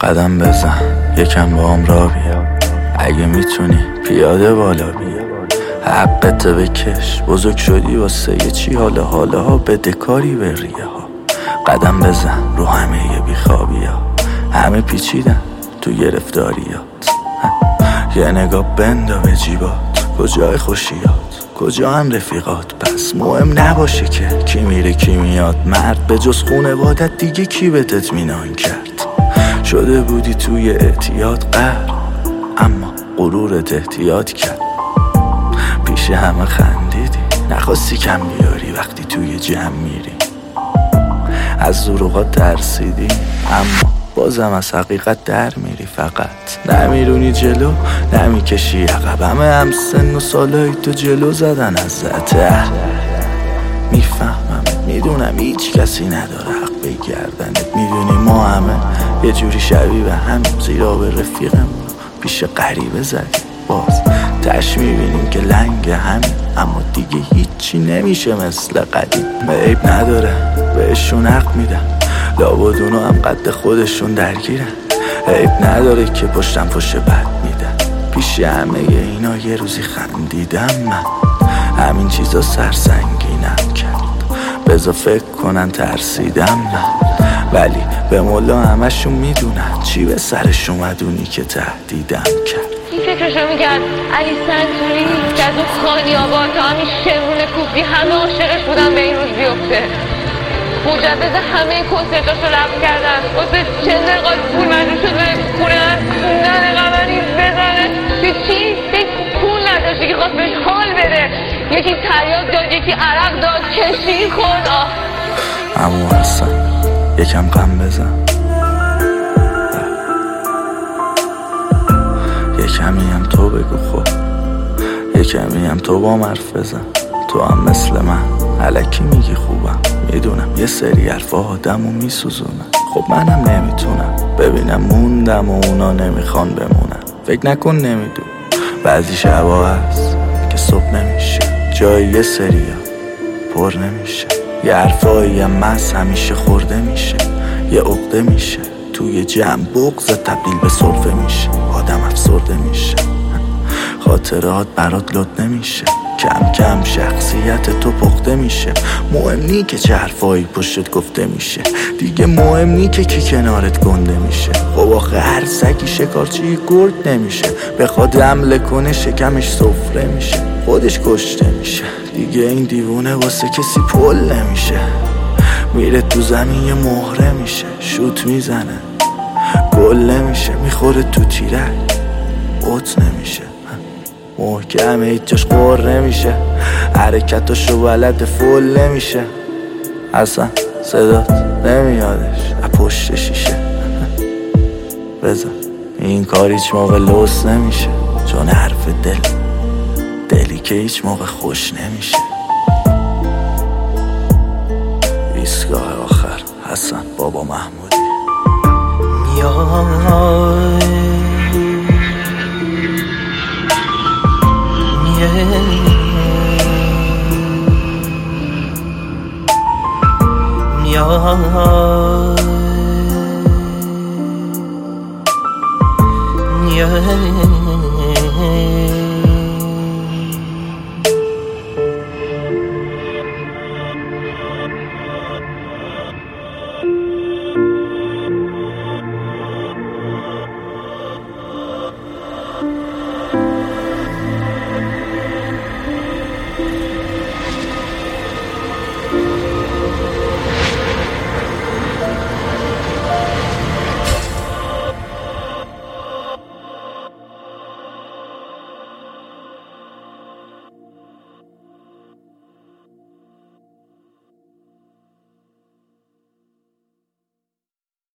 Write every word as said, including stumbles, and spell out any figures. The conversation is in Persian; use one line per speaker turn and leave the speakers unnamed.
قدم بزن یکم با هم را بیا، اگه میتونی پیاده بالا بیا، حقت بکش، بزرگ شدی واسه یه چی، حالا حالا ها بده کاری به ریه ها. قدم بزن رو همه بیخوابی ها، همه پیچیدن تو گرفتاریات. یه نگاه بندا به جیبات، کجای خوشیات کجا هم رفیقات، پس مهم نباشه که کی میره کی میاد. مرد به جز خونوادت دیگه کی بهت اطمینان کرد؟ شده بودی توی اعتیاد قهر، اما غرورت احتیاط کرد. پیش همه خندیدی، نخواستی کم بیاری وقتی توی جمع میری. از دروغات ترسیدی، اما بازم از حقیقت در میری. فقط نمیرونی جلو نمیکشی عقب، همه هم سن و سالای تو جلو زدن ازت. میفهمم میدونم هیچ کسی نداره حق بگردنت، میدونی ما همه یه جوری شبیه به هم، زیرا به رفیقم پیش غریبه زدیم. باز تش میبینیم که لنگ همین، اما دیگه هیچی نمیشه مثل قدیم. عیب نداره بهشون حق میدم، لابد اونا هم قد خودشون درگیرن. عیب نداره که پشتم پشت بد میدن، پیش همه اینا یه روزی خندیدم من. همین چیزا سرسنگینم کرد، بذار فکر کنن ترسیدم من. ولی به مولا همشون میدونن چی به سرش اومد اونی که تهدیدم کرد.
این فکرشو میکرد علی سنتوری که از اون خانی آباد تا همین شمرون کوفی همه عاشقش بودن به این روز بیفته. مجوز همه کنسرتاشو لغو کردن، واسه چند دقیقه پول مجبور شد به خونه خوندن قمری بزنه. به چی؟ به پول نداشتی که خواست بهش حال بده، یکی تریاک داد یکی عرق داد کشی خورد. آه
عمو حسن یکم غم بزن، یه کمی هم تو بگو خب، یه کمی هم تو با حرف بزن. تو هم مثل من الکی میگی خوبم، میدونم یه سری حرفا آدمو میسوزونن. خب منم نمیتونم ببینم موندم و اونا نمیخوان بمونن. فکر نکن نمیدون بعضی شبا هست که صبح نمیشه، جای یه سریا پر نمیشه. یه حرفایی هم مز همیشه خورده میشه، یه عقده میشه توی جمع بغض تبدیل به سرفه میشه. آدم افسرده میشه، خاطرات برات لط نمیشه، کم کم شخصیت تو پخته میشه. مهم نی که چه حرفایی پشتت گفته میشه، دیگه مهم نی که کی کنارت گنده میشه. خب آخه هر سگی شکارچی گرد نمیشه، بخواد حمله کنه شکمش سفره میشه، خودش کشته میشه. دیگه این دیوونه واسه کسی پل نمیشه، میره تو زمین یه مهره میشه، شوت میزنه گل نمیشه، میخوره تو تیرک اوت نمیشه، محکمه هیچ جاش قر نمیشه، حرکتاشو بلد فل نمیشه. اصلا صدات نمیادش از پشت شیشه. بذار این کار هیچ موقع لوس نمیشه، چون حرف دل دلی که هیچ موقع خوش نمیشه. ایستگاه آخر حسن بابا محمودی.
میای میای میای